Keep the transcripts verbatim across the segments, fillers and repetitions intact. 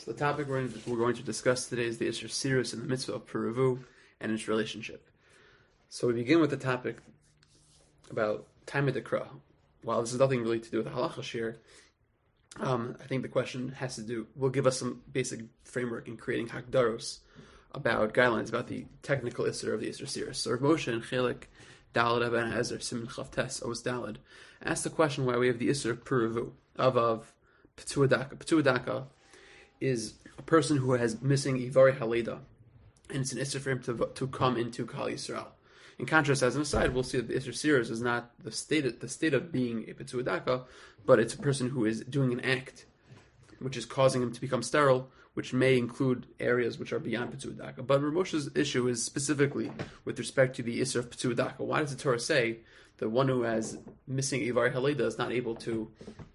So the topic we're, in, we're going to discuss today is the Isser Sirus in the mitzvah of Peruvu and its relationship. So we begin with the topic about Taimid Dekra. While this has nothing really to do with the halacha shir, um, I think the question has to do, will give us some basic framework in creating hakdaros about guidelines about the technical Isser of the Isser Sirus. So Rav Moshe and Chelik Dalad Aben Ezer Siman Chavtes Oz Dalad asked the question why we have the Isser of Peruvu of of Petuadaka. Petuadaka is a person who has missing Ivari Haleda, and it's an Isser for him to, to come into Kal Yisrael. In contrast, as an aside, we'll see that the Isser Sirus is not the state of, the state of being a Petuadaka, but it's a person who is doing an act which is causing him to become sterile, which may include areas which are beyond Petuadaka. But Rav Moshe's issue is specifically with respect to the Isser of Petuadaka. Why does the Torah say the one who has missing Ivari Haleda is not able to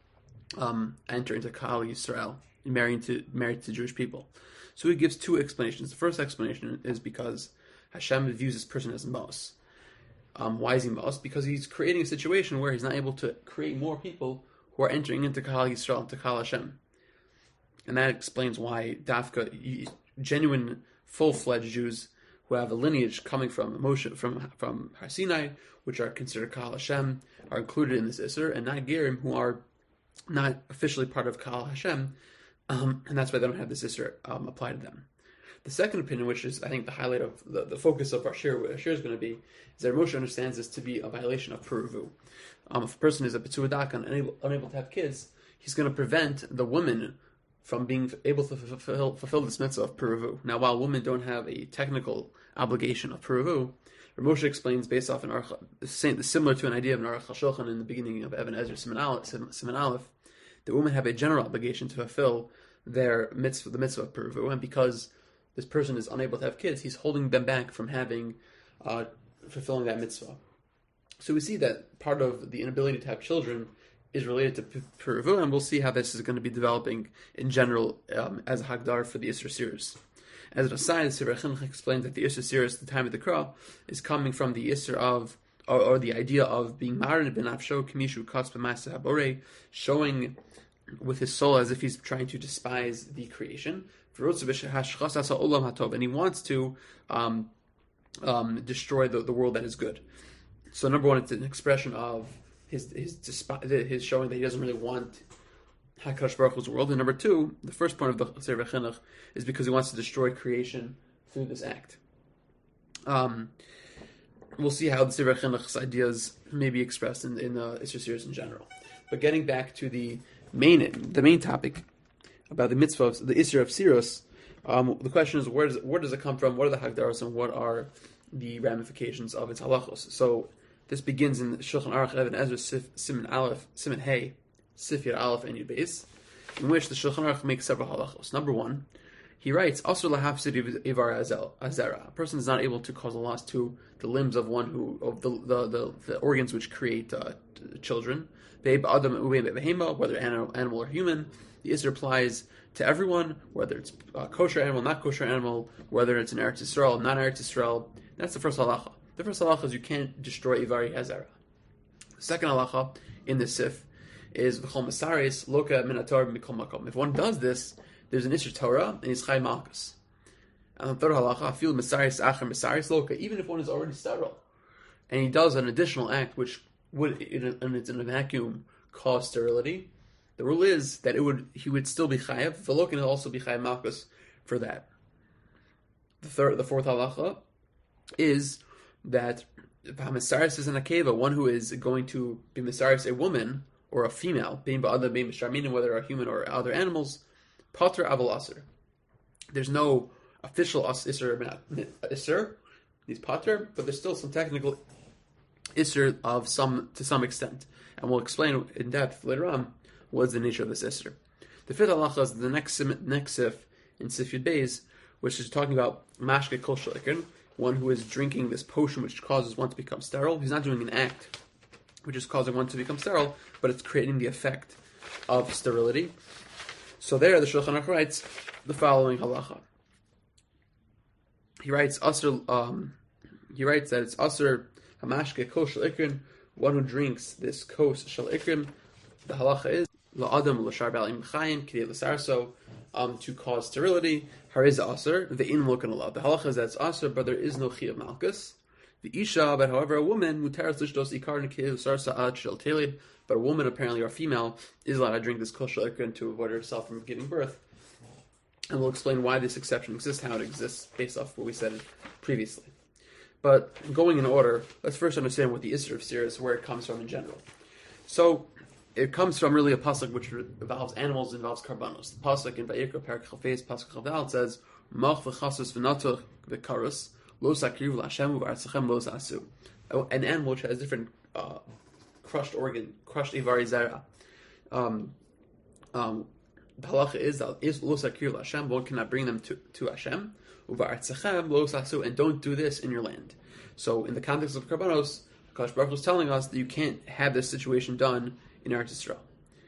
um, enter into Kal Yisrael, married to married to Jewish people? So he gives two explanations. The first explanation is because Hashem views this person as Mos. Um, why is he Mos? Because he's creating a situation where he's not able to create more people who are entering into Kal Yisrael, into Kal Hashem. And that explains why Dafka, genuine, full-fledged Jews who have a lineage coming from Moshe, from from Har Sinai, which are considered Kal Hashem, are included in this Isser, and not Gerim, who are not officially part of Kal Hashem, um, and that's why they don't have this Isser um, applied to them. The second opinion, which is, I think, the highlight of the, the focus of our shir, what our shir is going to be, is that Moshe understands this to be a violation of Peruvu. Um, if a person is a Petuadaka and unable, unable to have kids, he's going to prevent the woman from being able to fulfill, fulfill this mitzvah of Peruvu. Now, while women don't have a technical obligation of Peruvu, Moshe explains based off an Aruch, similar to an idea of an Aruch HaShulchan in the beginning of Even Ezer Siman Aleph, that women have a general obligation to fulfill their mitzvah, the mitzvah of Peruvu, and because this person is unable to have kids, he's holding them back from having, uh, fulfilling that mitzvah. So we see that part of the inability to have children is related to Peruvu, and we'll see how this is going to be developing in general um, as a Hagdar for the Isser Sirus. As an aside, Sivra Chinuch explains that the Isser Sirus, the time of the Kra, is coming from the Isser of, or, or the idea of being Marin ben Afsho Kimishu Katz B'Maaseh HaBorei, showing with his soul as if he's trying to despise the creation, and he wants to um, um, destroy the, the world that is good. So number one, it's an expression of his his his showing that he doesn't really want HaKadosh Baruch Hu's world. And number two, the first point of the Sivra Chinuch is because he wants to destroy creation through this act. Um, we'll see how the Sivra Chinuch's ideas may be expressed in, in the Isser Sirus in general. But getting back to the main the main topic about the mitzvah, the Isser of Sirus, um, the question is where does where does it come from? What are the Hagdaros and what are the ramifications of its halachos? So this begins in Shulchan Aruch Even Ezer Siman Aleph, Siman Hey, Sifir Aleph and Yud Beis, in which the Shulchan Aruch makes several halachos. Number one, he writes, Asur lahafsid ivar azera. A person is not able to cause a loss to the limbs of one who of the the, the, the organs which create uh, children. Whether animal, animal or human, the Isser applies to everyone, whether it's uh, kosher animal, not kosher animal, whether it's an Eretz Yisrael, not Eretz Yisrael. That's the first halacha. The first halacha is you can't destroy Ivari Hazara. The second halacha in the Sif is V'chol Masaris Loka Minator Mikol Makom. If one does this, there's an Isser Torah and he's Chai Malkus. And the third halacha, I feel Masaris Acher Masaris Loka, even if one is already sterile, and he does an additional act which would, and it's in a vacuum, cause sterility. The rule is that it would he would still be chayav. V'lo can also be chayav malchus for that. The third, the fourth halacha is that if Hamasaris is an akeva, one who is going to be Masaris, a woman or a female, being ba'adam, being mishar, meaning whether a human or other animals, pater aval aser. There's no official as iser iser, he's pater, but there's still some technical Isser of some to some extent, and we'll explain in depth later on what's the nature of this Isser. The fifth halacha is the next next sif in Sif Yud Beis, which is talking about mashke kol shalikin, one who is drinking this potion which causes one to become sterile. He's not doing an act which is causing one to become sterile, but it's creating the effect of sterility. So there, the Shulchan Aruch writes the following halacha. He writes asur. Um, he writes that it's asur. Hamashke kos shel ikrin, one who drinks this kos shel ikrin, the halacha is la'adam l'shar ba'alim chayim k'dei l'sarso, um, to cause sterility. Hariz aser, the in lokan alav. The halacha is that it's aser, but there is no chi of malchus. The isha, but however, a woman mutaras lishdos ikar nekiv sar sa'ad shel telid. But a woman, apparently, or female, is allowed to drink this kol shel ikran to avoid herself from giving birth. And we'll explain why this exception exists, how it exists, based off what we said previously. But going in order, let's first understand what the Isser of Sir is, where it comes from in general. So, it comes from really a pasuk which involves animals, involves karbanos. The pasuk in Vayikra, Parak Chalfeis, pasuk Chavdal says, Mach v'chasus v'natuch v'karus, lo sakriv l'Hashem v'artzachem lo sasu. An animal which has different uh, crushed organ, crushed ivari zera. Um, um, the halacha is that is lo sakir l'Hashem, one cannot bring them to, to Hashem, uvartzachem lo sasu, and don't do this in your land. So, in the context of karbanos, Kadosh Baruch Hu is telling us that you can't have this situation done in Eretz Yisrael.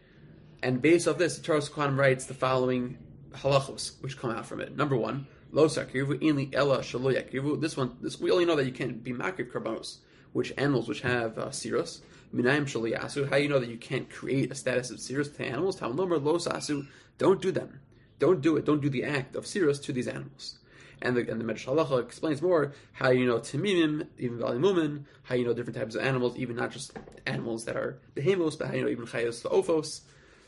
And based off this, the Torah Kohanim writes the following halachos, which come out from it. Number one, lo sakirvu inli ella shalo yakirvu. This one, this we only know that you can't be makir karbanos, which animals which have uh, sirus. Minayim shalo yasu. How you know that you can't create a status of sirus to animals? Talmud Lomer lo sasu. Don't do them. Don't do it. Don't do the act of sirus to these animals. And the and the Medrash Halacha explains more how you know timimim, even valimumin, how you know different types of animals, even not just animals that are behemoths, but how you know even chayos ophos.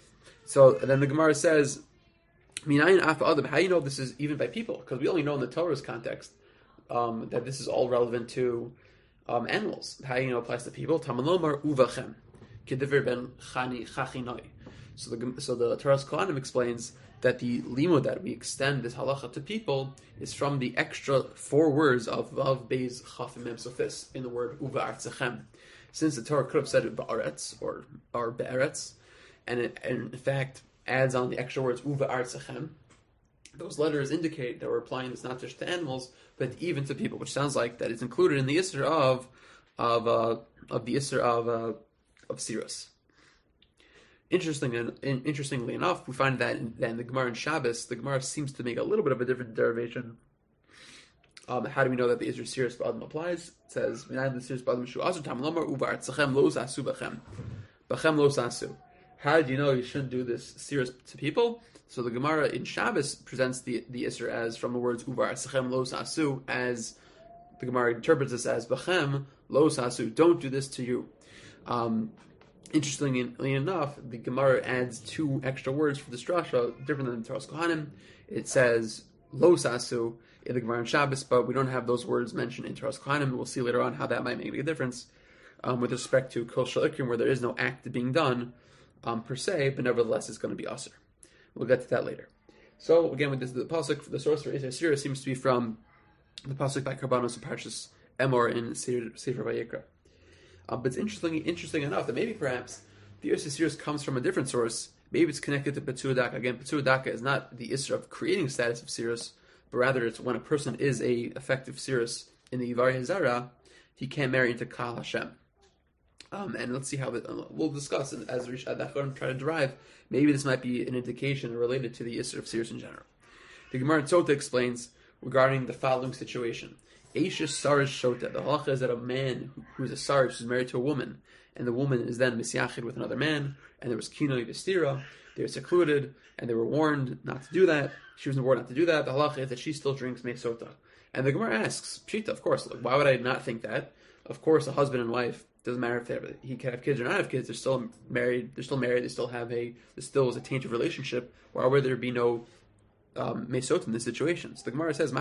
So then the Gemara says, minayin afa adam. How you know this is even by people? Because we only know in the Torah's context um, that this is all relevant to um, animals. How you know applies to people? Tamalomar uvachem kediver ben chani chachinoi. So the so the Torah's Kohanim explains that the limud that we extend this halacha to people is from the extra four words of Vav Beis Chaf Mem Sofis in the word Uva Artzachem. Since the Torah could have said Ba'aretz or or Be'eretz, and it and in fact adds on the extra words Uva Artzachem, those letters indicate that we're applying this not just to animals, but even to people, which sounds like that it's included in the Isser of of uh, of the Isser of uh, of Sirus. Interesting and interestingly enough, we find that in, that in the Gemara in Shabbos, the Gemara seems to make a little bit of a different derivation. Um, how do we know that the Isra Sirus B'Adam applies? It says, how do you know you shouldn't do this Sirus to people? So the Gemara in Shabbos presents the, the Isra as from the words Uvar Tzechem Lo Sasu, as the Gemara interprets this as B'chem Lo Sasu, don't do this to you. Um, Interestingly enough, the Gemara adds two extra words for the drasha, different than the Torah's Kohanim. It says lo sasu in the Gemara in Shabbos, but we don't have those words mentioned in Torah's Kohanim. We'll see later on how that might make a difference um, with respect to kol shel ikrim, where there is no act being done um, per se, but nevertheless it's going to be aser. We'll get to that later. So again, with this, the pasuk, the source for Isra Sirus seems to be from the pasuk by Karbanos and Parshas Emor in Sefer Vayikra. Uh, but it's interesting, interesting enough that maybe perhaps the Isra Sirus comes from a different source. Maybe it's connected to Petzur Daka. Again, Petzur Daka is not the Isra of creating a status of Sirus, but rather it's when a person is a effective Sirus in the Ivari Hazara, he can't marry into Kal Hashem. Um, and let's see how the, uh, we'll discuss as we try to derive. Maybe this might be an indication related to the Isra of Sirus in general. The Gemara in Sota explains regarding the following situation. Eishes Sarish Shota. The halacha is that a man who is a Sarish who's married to a woman, and the woman is then misyachid with another man, and there was kinoi v'stira, they were secluded, and they were warned not to do that. She was warned not to do that. The halacha is that she still drinks meisota. And the Gemara asks, Pshita, of course, like, why would I not think that? Of course, a husband and wife, doesn't matter if they have, he can have kids or not have kids, they're still married, they're still married, they still have a, there still is a tainted relationship. Why would there be no Um, Mesot in this situation? So the Gemara says,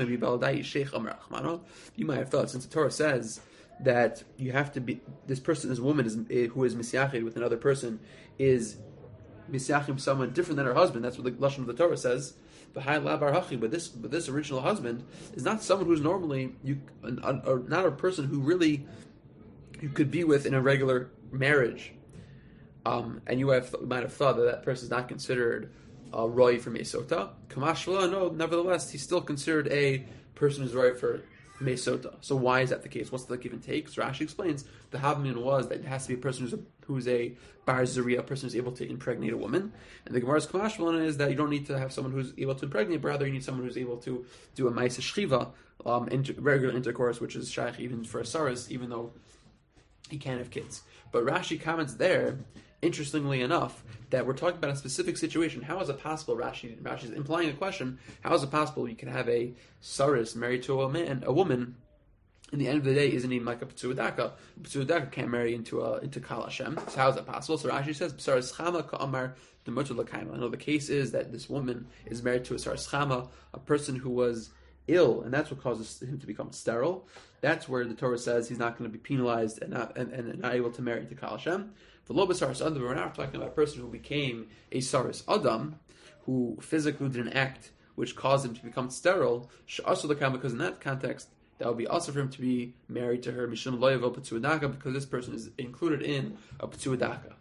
you might have thought, since the Torah says that you have to be, this person, this woman is who is misyachid with another person, is misyachid someone different than her husband. That's what the lashon of the Torah says. But this, but this original husband is not someone who's normally you, or not a person who really you could be with in a regular marriage. Um, and you have you might have thought that that person is not considered Uh, Roy for Mesota. Kamashvala, no, nevertheless, he's still considered a person who's right for Mesota. So why is that the case? What's the give and take? So Rashi explains the Havmin was that it has to be a person who's a, who's a Bar Zuriya, a person who's able to impregnate a woman. And the Gemara's Kamashvala is that you don't need to have someone who's able to impregnate, but rather you need someone who's able to do a Maisa Shchiva, um, inter- regular intercourse, which is Shaykh even for a Saris, even though he can't have kids. But Rashi comments there, interestingly enough, that we're talking about a specific situation. How is it possible, Rashi, Rashi is implying a question, how is it possible you can have a saris married to a man, a woman, in the end of the day, isn't even like a P'tzua Daka? P'tzua Daka can't marry into a, into Kal Hashem. So how is that possible? So Rashi says, Saras Chama Ka'amar Demutu L'Kaima. No, the case is that this woman is married to a Saras Chama, a person who was ill, and that's what causes him to become sterile. That's where the Torah says he's not going to be penalized and not and, and not able to marry into Kal Hashem. For Lo B'Saras Adam, we're not talking about a person who became a Saras Adam, who physically did an act which caused him to become sterile. She'asu L'Kaima, because in that context, that would be also for him to be married to her, Mishum Lo Yavo P'tzua Daka, because this person is included in a P'tzua Daka.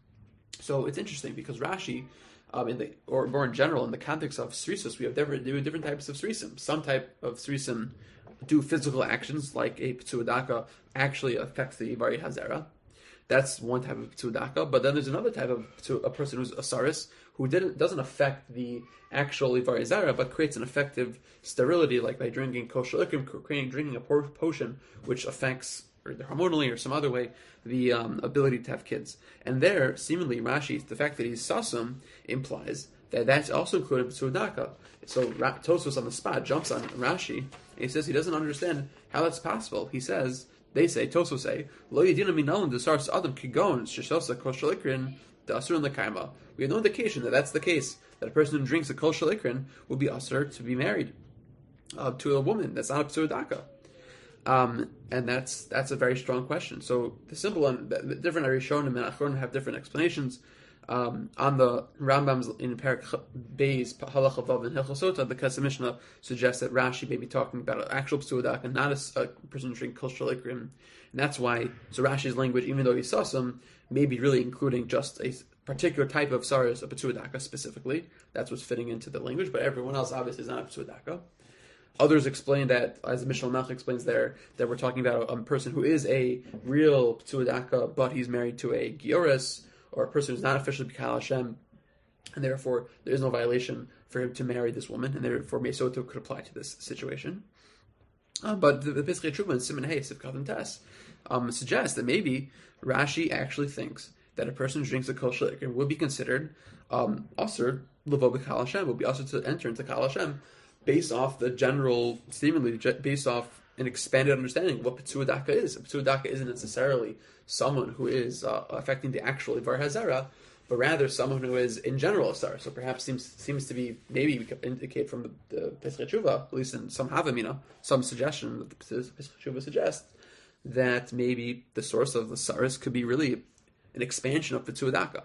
So it's interesting because Rashi, um, in the or more in general, in the context of srisus, we have different, different types of srisim. Some type of srisim do physical actions, like a P'tzua Daka actually affects the Ivari Hazera. That's one type of P'tzua Daka. But then there's another type of a person who's a saris, who didn't doesn't affect the actual Ivari Hazera, but creates an effective sterility, like by drinking kosher liquor, creating drinking a potion which affects, or hormonally or some other way, the um, ability to have kids. And there, seemingly, Rashi, the fact that he's sasum implies that that's also included in P'tzua Daka. So Ra- Tosfos on the spot jumps on Rashi, and he says he doesn't understand how that's possible. He says, they say, Tosfos say, Lo yedina minalim desars adam kigon sheshosa kosher likrin d'asur l'kaima. We have no indication that that's the case, that a person who drinks a kosher likrin will be asur to be married uh, to a woman. That's not a P'tzua Daka. Um, and that's that's a very strong question. So the simple one, the different Arishonim and Achronim have different explanations. Um, on the Rambam's in Perak Beis Halacha Vav and Hilchos Sota, the Kesef Mishnah suggests that Rashi may be talking about an actual P'tzua Daka, not a, a person who drinks kosher likrin. And that's why, so Rashi's language, even though he saw some, may be really including just a particular type of saris, a P'tzua Daka specifically. That's what's fitting into the language, but everyone else obviously is not a P'tzua Daka. Others explain that, as the Mishnah Melech explains there, that we're talking about a, a person who is a real P'tzua Daka, but he's married to a Gioris, or a person who's not officially B'Kal Hashem, and therefore there is no violation for him to marry this woman, and therefore Mesoto could apply to this situation. Um, but the, the Pesach Tshuva and Siman Hey, Sivkat and Tes, um, suggests that maybe Rashi actually thinks that a person who drinks a kosher liquor would be considered um, Asur Levo B'Kal Hashem, would be Asur to enter into Kal Hashem, based off the general, seemingly based off an expanded understanding of what P'tzua Daka is. A P'tzua Daka isn't necessarily someone who is uh, affecting the actual Ivar Hazara, but rather someone who is in general a star. So perhaps seems seems to be, maybe we could indicate from the, the Pesach Tshuva, at least in some Havamina, some suggestion that the Pesach Tshuva suggests, that maybe the source of the Saris could be really an expansion of P'tzua Daka.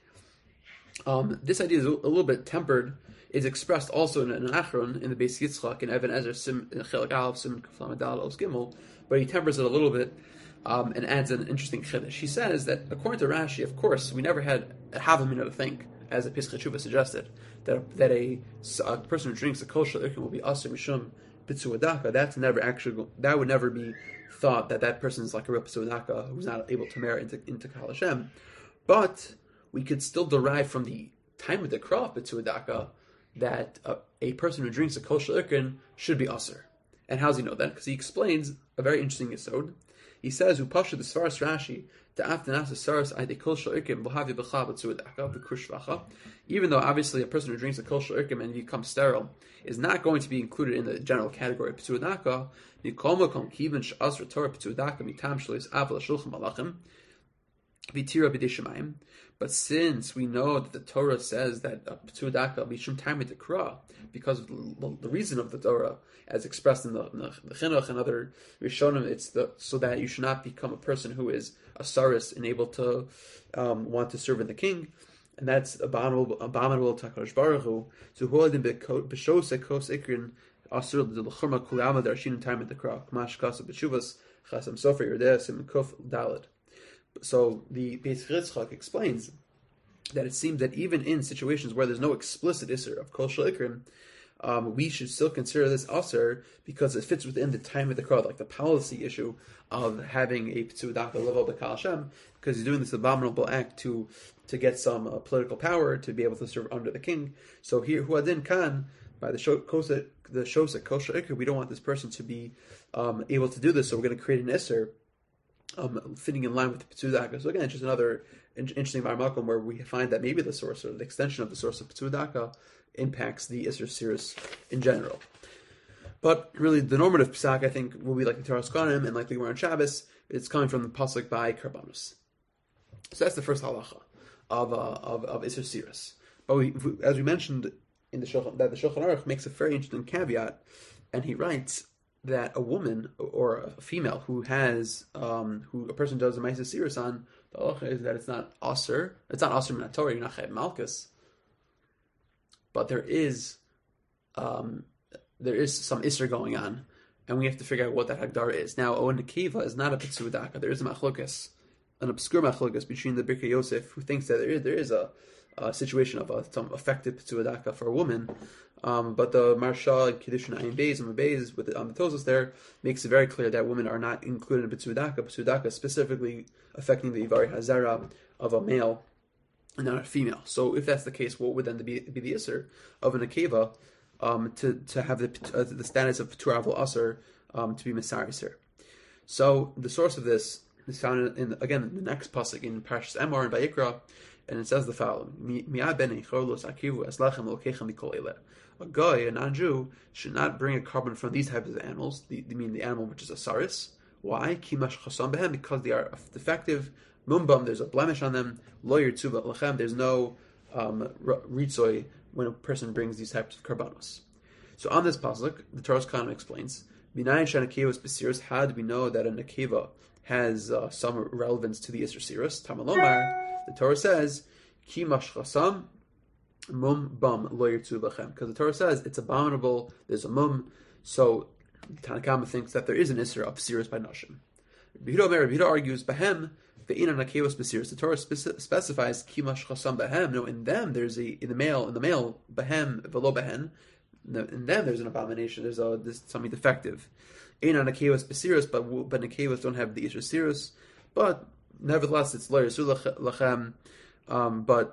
Um, this idea is a little bit tempered, is expressed also in an Achron, in the Beis Yitzchak, in Even Ezer, Sim, in Chelik Aleph, Sim, Kaflam Adal, Os Gimel, but he tempers it a little bit um, and adds an interesting chiddush. He says that, according to Rashi, of course, we never had a Havamina to think, as the Pesach Tshuva suggested, that a, that a, a person who drinks a kosher liquor will be Asur Mishum P'tzua Daka. That's never actually, that would never be thought that that person is like a real P'tzua Daka who's not able to marry into, into Kal Hashem. But we could still derive from the time of the Krah of P'tzua Daka that uh, a person who drinks a kosher liquor should be Asur. And how does he know that? Because he explains a very interesting yesod. He says, "Upasha the Svaras Rashi to aftenas Saras ide kosher liquor v'havi b'cha P'tzua Daka v'krushvacha." Even though obviously a person who drinks a kosher liquor and becomes sterile is not going to be included in the general category of P'tzua Daka, Nikol makom kiven she'asur Torah P'tzua Daka mitam shlois aval shulchan malachim v'tira b'dei shemayim. But since we know that the Torah says that a P'tzua Daka mishum time Krah, because of the, the reason of the Torah, as expressed in the, in the, the Chinuch and other Rishonim, it's the, so that you should not become a person who is a saris and able to um, want to serve in the king, and that's abominable, abominable to HaKadosh Baruch Hu. So huadim b'shosei kos ikrin asur l'churma kulama darshin time Krah k'mash kasa b'shuvas chasam sofer yerdeh sim kuf daled. So the Beis Yitzchak explains that it seems that even in situations where there's no explicit isser of kosher ikrim, um, we should still consider this asr because it fits within the time of the crowd, like the policy issue of having a P'tzua Daka level b'Kal Hashem, because he's doing this abominable act to to get some uh, political power to be able to serve under the king. So here, huadin kan by the shosa the shosa kosher ikrim, we don't want this person to be um, able to do this, so we're going to create an isser um, fitting in line with the Pitzudaka. So again, it's just another in- interesting Marmakum where we find that maybe the source or the extension of the source of Pitzudaka impacts the Isser Sirus in general. But really, the normative Psak, I think, will be like the Torah Kohanim and like the Gemara on Shabbos. It's coming from the pasuk by Karbanos. So that's the first halacha of uh, of, of Isser Sirus. But we, as we mentioned in the Shulchan, that the Shulchan Aruch makes a very interesting caveat, and he writes that a woman or a female who has um, who a person does a Ma'aser Sirus on, the halacha is that it's not aser, it's not aser min Torah, you're not chayav malchus, but there is um, there is some Isser going on, and we have to figure out what that Hagdara is. Now, O Nekiva is not a Pitzudaka. There is a machlokas, an obscure machlokas between the Birkei Yosef, who thinks that there is, there is a, a situation of a, some effective Pitzudaka for a woman, um, but the Marsha, Kiddushin Ayin Beis, and Beis, with the Amatosos there, makes it very clear that women are not included in Pitzudaka. Pitzudaka specifically affecting the Ivari Hazara of a male and not a female. So if that's the case, what would then be, be the Isser of an Akeva? Um, to, to have the uh, the status of Patur Avol Aser um, to be Mesaris here. So the source of this is found in, in again in the next pasuk in Parshas Emor and Vayikra, and it says the following: Mi'ad ben Eicholos Akivu Eslachem Lokechem Mikol Ele. A guy, a non-Jew, should not bring a carbon from these types of animals. The, I mean the animal which is a saris. Why? Kimash Chasam Behem, because they are defective. Mumbam, there's a blemish on them. Lo Yirtzu Lachem, there's no um, ritzoy when a person brings these types of karbanos. So on this pasuk, the Torah Kohanim explains, B'nayin shenakeva b'sirus, how do we know that a nakeva has uh, some relevance to the Isser Sirus? Tamalomar, the Torah says, Ki mashchasam mum bum lo yirtzu lachem. Because the Torah says it's abominable, there's a mum, so Tanakama thinks that there is an Isser of Sirus by Nashim. Yehuda Omer, Yehuda argues, Behem, the Torah specifies kimash chasam behem. No, in them there's a in the male in the male behem velo behen. In them there's an abomination. There's a there's something defective. Ein anakevas besirus, but but nakevas don't have the isur sirus. But nevertheless, it's lo yirsu lachem. Um, but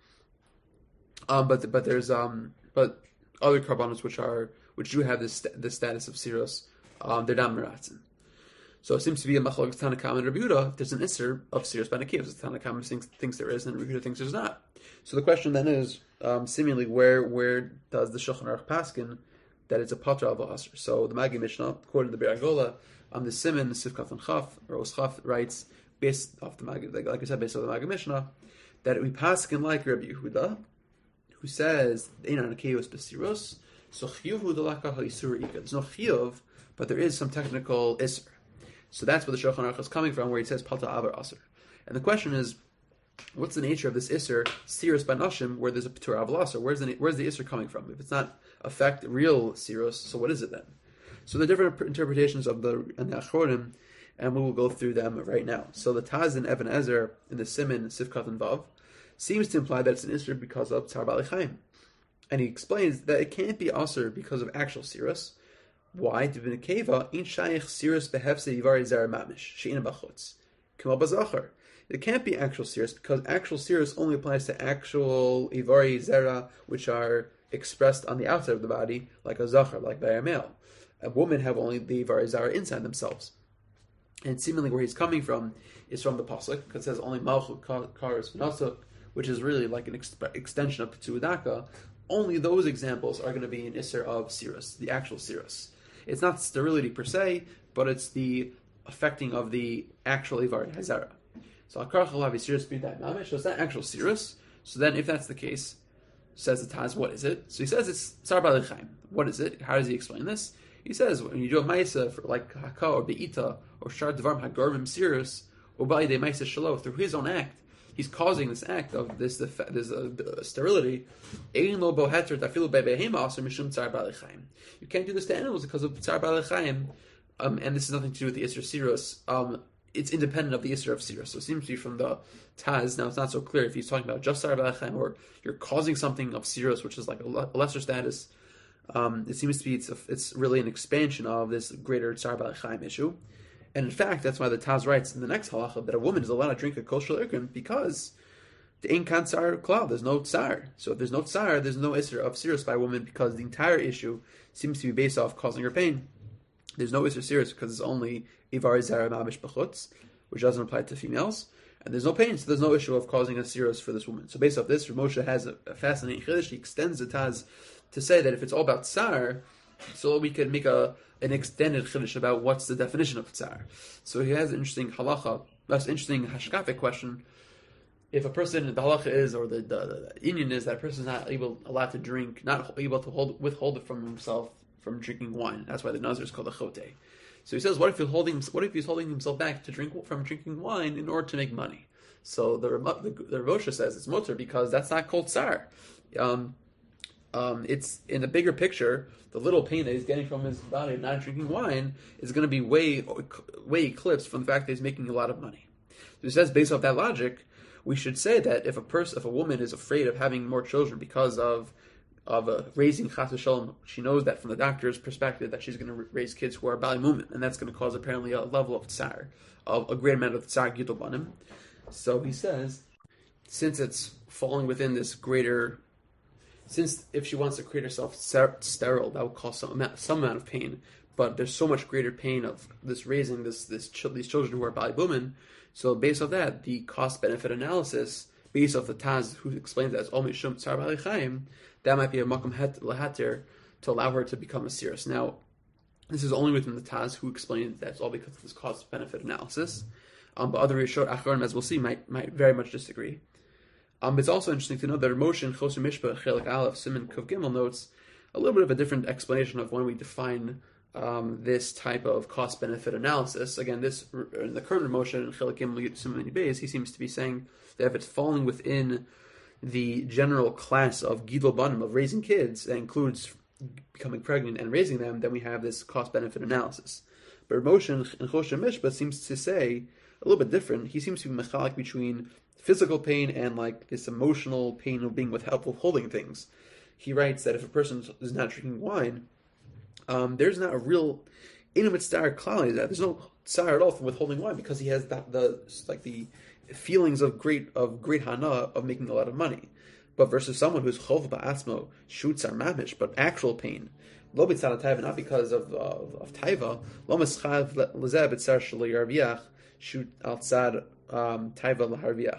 um, but but there's um, but other karbanos which are which do have this the status of sirus. Um, they're not meratzin. So it seems to be a machlokes Tanakama and Rabbi Yehuda. There's an isser of Sirus by Nakivas. Tanakama thinks, thinks there is, and Rabbi Yehuda thinks there's not. So the question then is, um, seemingly, where where does the Shulchan Aruch paskin that it's a patra of a aser? So the Magi Mishnah, according to the Beragola, on the Siman, the Sifkat and Chaf, or Oschaf writes, based off the Magi, like, like I said, based off the Magi Mishnah, that we paskin like Rabbi Yehuda, who says, Einan Nakevos B'Sirus, so Chiyuv Hudalaka HaYisur Ika. There's no Chiyuv, but there is some technical isser. So that's where the Shulchan Aruch is coming from, where he says Palta Avar Aser. And the question is, what's the nature of this Isser, Sirus by Nashim, where there's a Patur Avar Aser? Where's the where's the Isser coming from? If it's not affect real Sirus, so what is it then? So the different interpretations of the and the Achronim, and we will go through them right now. So the Taz in Even Ezer in the Siman Sifkat and Vav seems to imply that it's an Isser because of Tzar Bali Chaim, and he explains that it can't be Aser because of actual Sirus. Why? It can't be actual sirus because actual sirus only applies to actual ivari zera, which are expressed on the outside of the body, like a zachar, like by a male. A woman have only the ivari zera inside themselves. And seemingly where he's coming from is from the pasuk, because it says only malchut kares v'nasuk, which is really like an exp- extension of Pitzudaka. Only those examples are going to be an isser of sirus, the actual sirus. It's not sterility per se, but it's the affecting of the actual Ivar Hazara. So Akarach will have a Sirus B'Dai Mamish, so it's not actual Sirus. So then if that's the case, says the Taz, what is it? So he says it's Tzar Bali Chaim. What is it? How does he explain this? He says when you do a Maisa for like Haka or Be'ita or Shar Dvarm Hagormim Sirus or Bali De Maisa Shalo, through his own act, he's causing this act of this this uh, sterility. You can't do this to animals because of Tzar Bali Chaim, um, and this has nothing to do with the Isser Sirus. Um, it's independent of the Isser of Sirus. So it seems to be from the Taz. Now it's not so clear if he's talking about just Tzar Bali Chaim or you're causing something of Sirus, which is like a, le- a lesser status. Um, it seems to be it's, a, it's really an expansion of this greater Tzar Bali Chaim issue. And in fact, that's why the Taz writes in the next halacha that a woman is allowed to drink a kosher liquor because the ein kan tsar klal, there's no tsar. So if there's no tsar, there's no isser of sirus by a woman because the entire issue seems to be based off causing her pain. There's no isser sirus because it's only ivar zara mamish b'chutz, which doesn't apply to females. And there's no pain, so there's no issue of causing a sirus for this woman. So based off this, Rav Moshe has a, a fascinating chiddush. He extends the Taz to say that if it's all about tsar, so we could make a an extended chiddush about what's the definition of tsar. So he has an interesting halacha, that's an interesting hashkafic question. If a person, the halacha is, or the, the, the Indian is, that a person is not able, allowed to drink, not able to hold, withhold it from himself from drinking wine. That's why the nazir is called a chote. So he says, what if he's holding, what if he's holding himself back to drink from drinking wine in order to make money? So the the, the Rav Moshe says it's mutter because that's not called tsar. Um, um, it's in the bigger picture, the little pain that he's getting from his body of not drinking wine is going to be way way eclipsed from the fact that he's making a lot of money. So he says, based off that logic, we should say that if a person, if a woman is afraid of having more children because of of uh, raising chas v'shalom, she knows that from the doctor's perspective that she's going to raise kids who are bali mumin, and that's going to cause apparently a level of tsar, of a great amount of tsar gidol banim. So he says, since it's falling within this greater, since if she wants to create herself ser- sterile, that would cause some amount, some amount of pain, but there's so much greater pain of this raising this this ch- these children who are bali women. So based off that, the cost benefit analysis, based off the Taz who explains that as Ol Mishum Tsar Bali Chaim, that might be a makom lehatir to allow her to become a sirus. Now, this is only within the Taz who explains that it's all because of this cost benefit analysis. Um, but other Rishot Acharonim, as we'll see, might might very much disagree. Um, it's also interesting to know that Rav Moshe in Choshen Mishpah Chelik Aleph Siman Kuf Gimel notes a little bit of a different explanation of when we define um, this type of cost benefit analysis. Again, this in the current Rav Moshe in Chelik Gimel Siman Beis, he seems to be saying that if it's falling within the general class of Gidol Banim, of raising kids, that includes becoming pregnant and raising them, then we have this cost benefit analysis. But Rav Moshe in Choshen Mishpah seems to say a little bit different. He seems to be mechalik between physical pain and like this emotional pain of being without withholding things. He writes that if a person is not drinking wine, um, there's not a real intimate star klali that there's no tsar at all from withholding wine because he has that the like the feelings of great of great hana of making a lot of money. But versus someone who's chov ba'atzmo shoots are mamish, but actual pain. Lo b'tzad taiva, not because of of, of taiva. Lo mischav lezeh b'tzar shelo yarviach shoot outside um, taiva laharviach.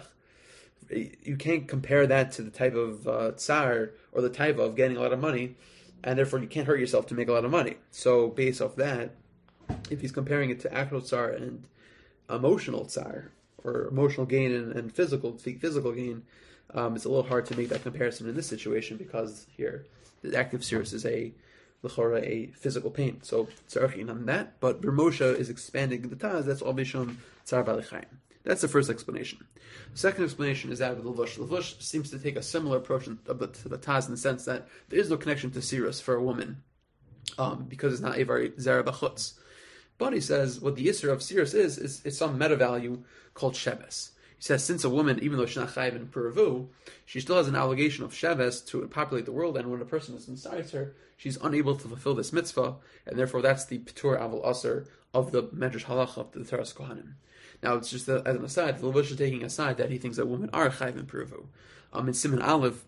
You can't compare that to the type of uh, tsar or the taiva of getting a lot of money, and therefore you can't hurt yourself to make a lot of money. So based off that, if he's comparing it to actual tsar and emotional tsar, or emotional gain and, and physical physical gain, um, it's a little hard to make that comparison in this situation because here the active sirus is a l'chora a physical pain. So tzarachin on that, but Rav Moshe is expanding the Taz. That's all Mishum Tsar Bali Chaim. That's the first explanation. The second explanation is that of Levush. Levush seems to take a similar approach to the, to the Taz in the sense that there is no connection to sirus for a woman um, because it's not Eivar Zera B'chutz. But he says what the Isser of sirus is, is, is some meta value called Sheves. He says since a woman, even though she's not chayiv in Puravu, she still has an obligation of Sheves to populate the world, and when a person is inside her, she's unable to fulfill this mitzvah, and therefore that's the P'tur Avol Aser of the Medrash Halacha of the Teras Kohanim. Now, it's just that, as an aside, the Levush is taking aside that he thinks that women are chayiv in Puravu. Um, in Siman Aleph,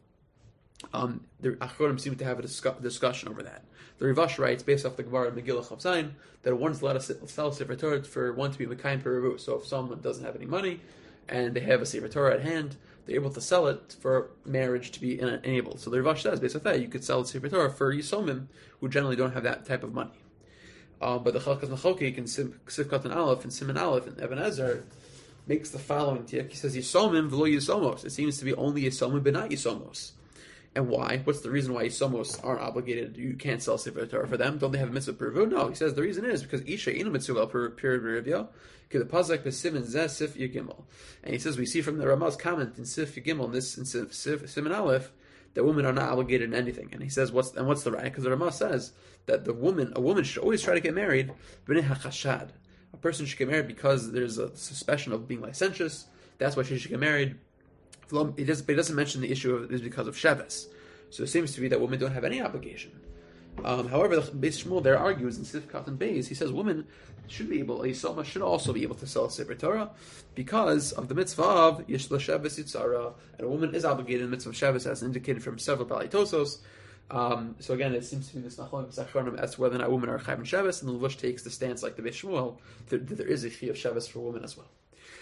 um, the Acharonim seem to have a discu- discussion over that. The Rivash writes, based off the Gemara Megillah Chav Zayin, that one's allowed to sell Sefer Torah for one to be Mekayim Puravu. So if someone doesn't have any money, and they have a Sefer Torah at hand, they're able to sell it for marriage to be enabled. So the Rivash says, based on that, you could sell a Sefer Torah for Yisomim, who generally don't have that type of money. Uh, but the Chalkas Machokik in Sivkat and Aleph and Siman Aleph and Eben Ezer makes the following tiyak. He says, Yisomim v'lo Yisomos. It seems to be only Yisomim but not Yisomos. And why? What's the reason why Yisomos aren't obligated? You can't sell Sefer Torah for them. Don't they have a mitzvah Puravu? No. He says the reason is because Isha inu mitzvah per period Rivya. The pasuk b'simin zeh sif yigimel, and he says we see from the Ramah's comment in Sif Yigimel in this in Sif, Sif Siman Aleph that women are not obligated in anything. And he says what's and what's the right? Because the Ramah says that the woman a woman should always try to get married b'nei hachashad. A person should get married because there's a suspicion of being licentious. That's why she should get married. It doesn't, but it doesn't mention the issue of is because of Sheves. So it seems to be that women don't have any obligation. Um, however, the Beis Shmuel there argues in Sifkat and Beis, he says women should be able, Yisoma should also be able to sell a Sefer Torah because of the mitzvah of Yesh L'Sheves Yitzara, and a woman is obligated in the mitzvah of Sheves as indicated from several Balitosos. Um, so again, it seems to be this Nachlon B'Sachronim as to whether or not women are Chayv in Sheves, and the Levush takes the stance like the Beis Shmuel that, that there is a Chi of Sheves for women as well.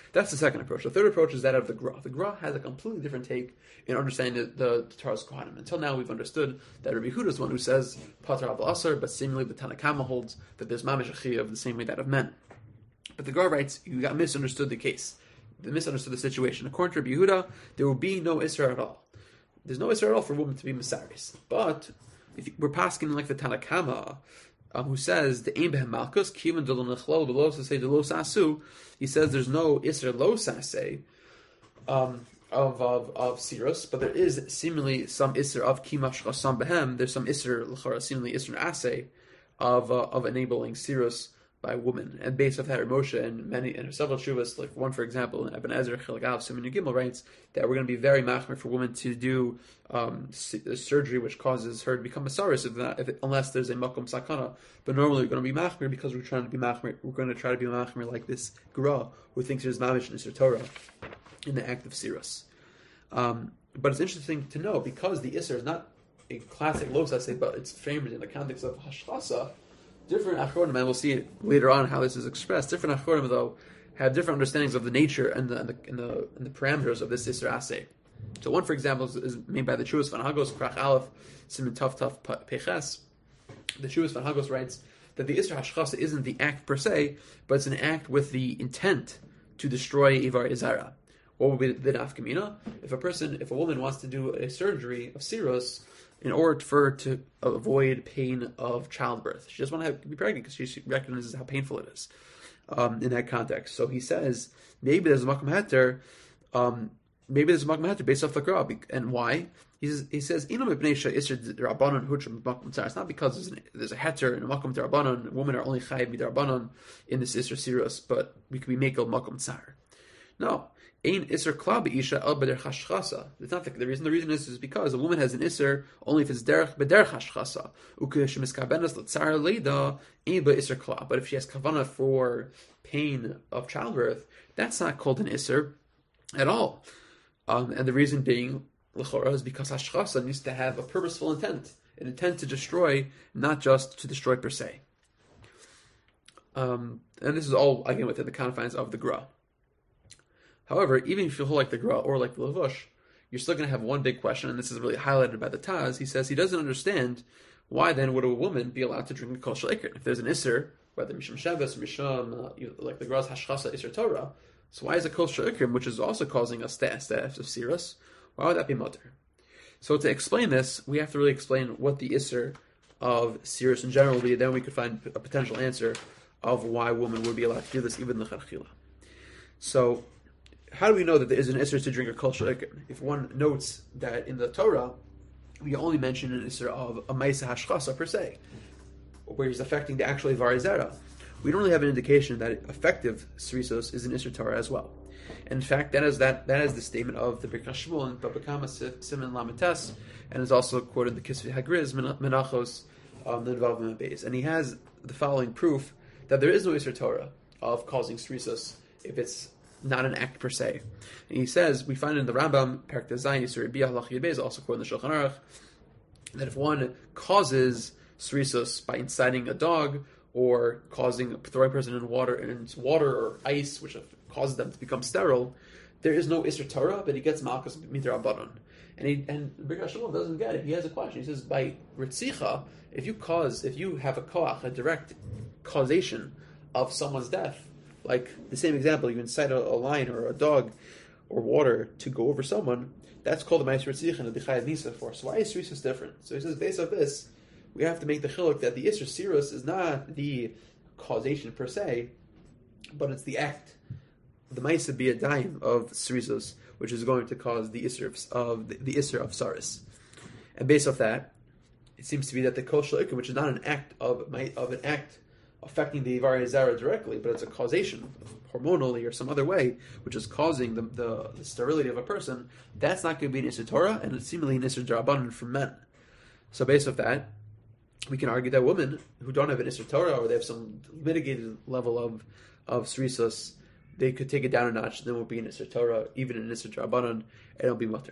That's the second approach. The third approach is that of the Gra. The Gra has a completely different take in understanding the, the, the Torah's Kohanim. Until now, we've understood that Rabbi Yehuda is the one who says Pater Al Asar, but seemingly the Tanna Kama holds that there's Mamish Achiyah of the same way that of men. But the Gra writes, you got misunderstood the case. They misunderstood the situation. According to Rabbi Yehuda, there will be no Isra at all. There's no Isra at all for a woman to be Mesaris. But if we're passing like the Tanna Kama, um, who says the Ein Behem Malkus, Kivan Delo Nechlol, Delo Sasei, Delo Sasu, he says there's no Isra Lo Sasei um, of, of, of Sirus, but there is seemingly some Isra of Kimash Chasam Behem, there's some Isra, L'chara, seemingly Isra Asay, of, uh, of enabling Sirus by women, and based off that, Moshe and many and several shuvas, like one for example, Ibn Ezra Chilak Aleph Siman Gimel writes that we're going to be very machmir for women to do um, surgery which causes her to become a saris if not, if it, unless there's a makom sakana. But normally we're going to be machmir because we're trying to be machmir. We're going to try to be machmir like this Gra who thinks there's mamish in Torah in the act of sirus. Um, but it's interesting to know because the Isser is not a classic losase, but it's framed in the context of hashchasa. Different achronim, and we'll see it later on how this is expressed. Different achronim, though, have different understandings of the nature and the and the, and the, and the parameters of this Isra Aseh. So one, for example, is, is made by the Chuvas Van Hagos, Krach Aleph, Siman Taf Taf Peches. The Chuvas Van Hagos writes that the Isra Hashchasa isn't the act per se, but it's an act with the intent to destroy Ivar Izara. What would be the nafkamina? If a person, if a woman wants to do a surgery of Sirus, in order for her to avoid pain of childbirth. She doesn't want to be pregnant because she recognizes how painful it is um, in that context. So he says, maybe there's a makom heter, um, maybe there's a makom heter based off the Gra. And why? He says, he says it's not because there's, an, there's a heter and a makom derabanan, women are only chayiv midarabanan in this isra sirus, but we could be makel makom tsar. No. Ein iser kla beisha el beder chashchasa. It's not the, the reason. The reason is, is because a woman has an iser only if it's derech beder chashchasa. Ukesh miskabenas l'tzar leida ein ba iser kla. But if she has kavana for pain of childbirth, that's not called an iser at all. Um, and the reason being l'chora is because hashchasa needs to have a purposeful intent, an intent to destroy, not just to destroy per se. Um, and this is all again within the confines of the Gra. However, even if you hold like the Gra or like the Lavush, you're still going to have one big question, and this is really highlighted by the Taz. He says he doesn't understand why then would a woman be allowed to drink a kol shel iker if there's an iser, whether mishum sheves or mishum uh, like the Gra's hashchasa iser Torah. So why is a kol shel iker, which is also causing a status of sirus, why would that be mutter? So to explain this, we have to really explain what the iser of sirus in general will be. Then we could find a potential answer of why a woman would be allowed to do this even l'chadchila. So. How do we know that there is an Isser to drink a kol shel iker? If one notes that in the Torah, we only mention an Isser of a Maisa Hashchasa per se, where he's affecting the actual Ivar Zera. We don't really have an indication that effective Srisos is an Isser Torah as well. And in fact, that is that that is the statement of the Birkas Shmuel and Baba Kama Siman Lamites, and is also quoted in the Kisvei Hagriz Menachos um, the Nevav Beis. And he has the following proof that there is no Isser Torah of causing Srisos if it's not an act per se. And he says, we find in the Rambam, Perek Zayin, Yisur Biyah Halach Yud Beis, also quoted in the Shulchan Aruch, that if one causes srisos by inciting a dog or causing throwing a person in water into water or ice, which causes them to become sterile, there is no Isser Torah, but he gets Malchus Mitra Abanon. And he and Birkas Shmuel doesn't get it. He has a question. He says, by Ritzicha, if you cause, if you have a koach, a direct causation of someone's death, like the same example, you incite a, a lion or a dog or water to go over someone, that's called the Ma'aser Tzich and the Chayav Nisa for. So why is Srisus different? So he says, based on this, we have to make the chiluk that the Isser Sirus is not the causation per se, but it's the act, the Ma'aser Biyadayim of Srisus, which is going to cause the Isser of, of the, the Isser of Saris. And based off that, it seems to be that the Kol Shel Iker, which is not an act of of an act affecting the Ivar Zara directly, but it's a causation, hormonally or some other way, which is causing the, the, the sterility of a person, that's not going to be an Isser Torah, and it's seemingly an Isser D'Rabbanan for men. So based off that, we can argue that women who don't have an Isser Torah, or they have some mitigated level of, of Srisos, they could take it down a notch, and then won't be an Isser Torah, even an Isser D'Rabbanan, and it'll be mutter.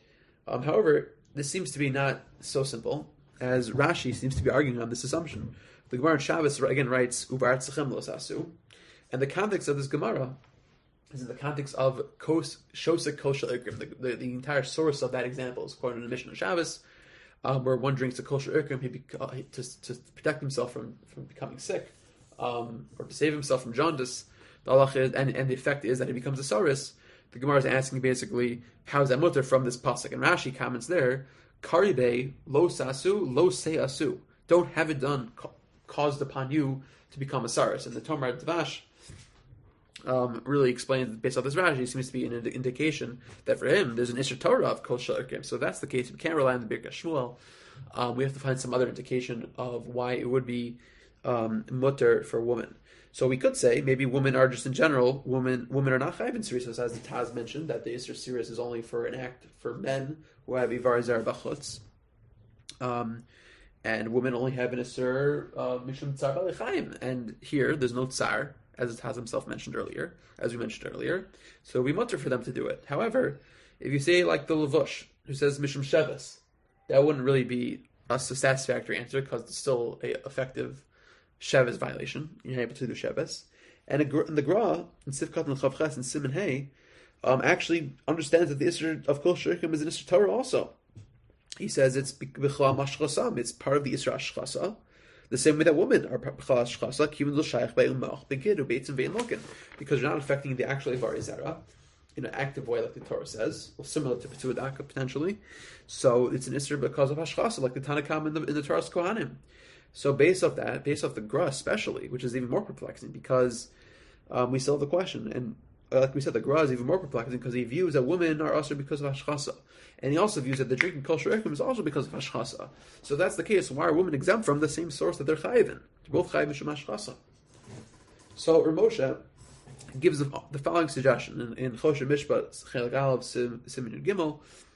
Um, however, this seems to be not so simple, as Rashi seems to be arguing on this assumption. The Gemara in Shabbos again writes, Ubar tzechem lo sasu. And the context of this Gemara is in the context of kos shosek kol shel ikrim. The, the, the entire source of that example is according to the Mishnah Shabbos, um, where one drinks a kol shel ikrim he beca- to, to protect himself from, from becoming sick, um, or to save himself from jaundice. The halach is, and, and the effect is that he becomes a saris. The Gemara is asking basically, how is that mutter from this pasuk? And Rashi comments there, Karibe lo sasu lo se asu. Don't have it done caused upon you to become a saris. And the Tomar Dvash um, really explains, based on this Rashi, it seems to be an ind- indication that for him there's an Isser Torah of kol shel ikrim. So if that's the case, we can't rely on the Birkas Shmuel. Um, we have to find some other indication of why it would be um, mutter for a woman. So we could say maybe women are just in general, women women are not chayv in Sirius, as the Taz mentioned, that the Isser Sirius is only for an act for men who have Ivar Zer Bachutz. Um, and women only have an Isser Mishum Tsar Bali Chaim. And here there's no Tsar, as the Taz himself mentioned earlier, as we mentioned earlier. So it would be mutter for them to do it. However, if you say like the Levush, who says Mishum Sheves, that wouldn't really be a satisfactory answer because it's still a effective Sheves violation. You're able to do Sheves. And in the Gra, in Sifkat and Chavches and Siman Hey, um, actually understands that the Isser of Kol Shirkim is an Isser Torah also. He says it's B'chla Mashchasam, it's part of the Isser Ashchasa. The same way that women are B'chla Ashchasa, Kivin Lo Shaykh Be'umach, Begidu, Beitzim Ve'in Lokin, because you're not affecting the actual Ivar Zera in an active way like the Torah says, well, similar to Pituadaka potentially. So it's an Isser because of Ashchasa, like the Tanakam in the, in the Torah's Kohanim. So based off that, based off the Gra especially, which is even more perplexing because um, we still have the question, and uh, like we said, the Gra is even more perplexing because he views that women are also because of Hashchasa. And he also views that the drinking kol shel ikrim is also because of Hashchasa. So if that's the case, why are women exempt from the same source that they're chayiv in? They're both chayiv mishum Hashchasa. So Ramosha gives the, the following suggestion in, in Choshen Mishpat, Chelik Aleph, Siman Yud Gimel.